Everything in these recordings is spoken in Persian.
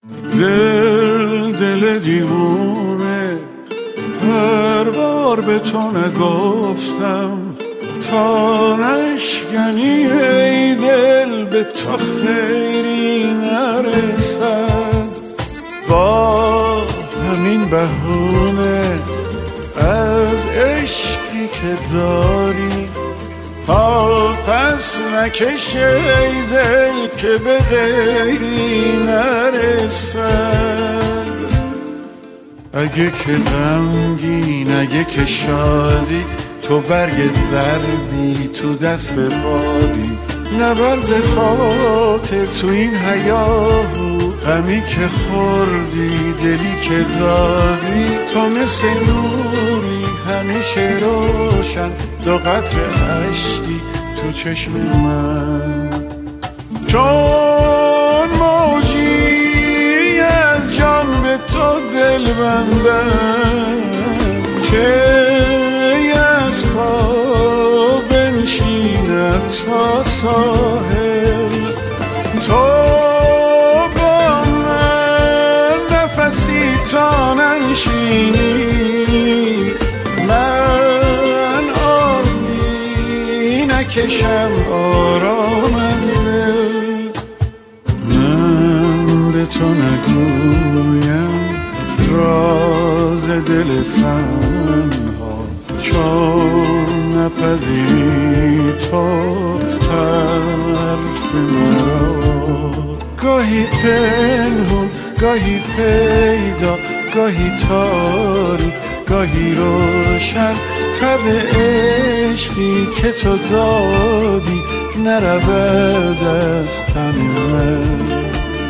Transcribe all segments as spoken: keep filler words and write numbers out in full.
دل دل دیوونه، هر بار به تو نگفتم تا نشکنی ای دل به تو خیری نرسد. با همین بهونه از عشقی که داری پس نکش ای دل که به غیری نرسد. اگه که غمگین اگه که شادی، تو برگ زردی تو دست بادی، نبرز خاطر تو این هیاهو، غمی که خوردی دلی که دادی، تو مثل نوری همیشه روشن، دو قطره اشکی تو چشم من. چون موجی از جان به تو دل بندم، که از پا بنشینم تا ساحل، تو با من نفسی تا ننشینی، من آبی نکشم آرام از دل. من به تو نگویم راز دل تنها، چون نپذیری تو حرف مرا. گاهی پنهون گاهی پیدا، گاهی تاریک گاهی روشن، تب عشقی که تو دادی نرود از تن من.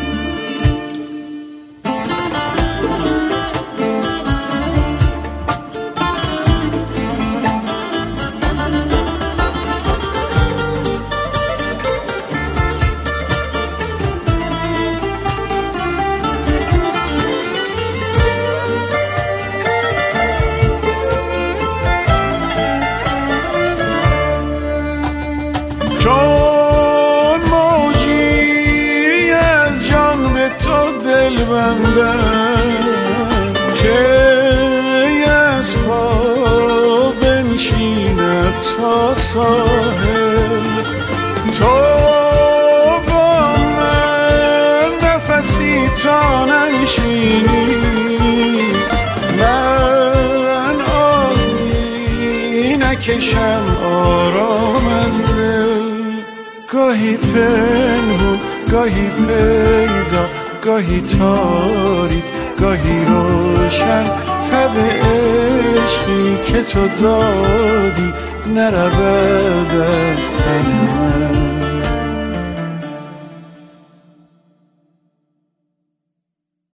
چون موجی از جان به تو دل بندم، که از پا بنشینم تا ساحل، تو با من نفسی تا ننشینی، من آبی نکشم آرام از دل. گاهی پنهون گاهی پیدا، گاهی تاریک گاهی روشن، تب عشقی که تو دادی نرود از تن من.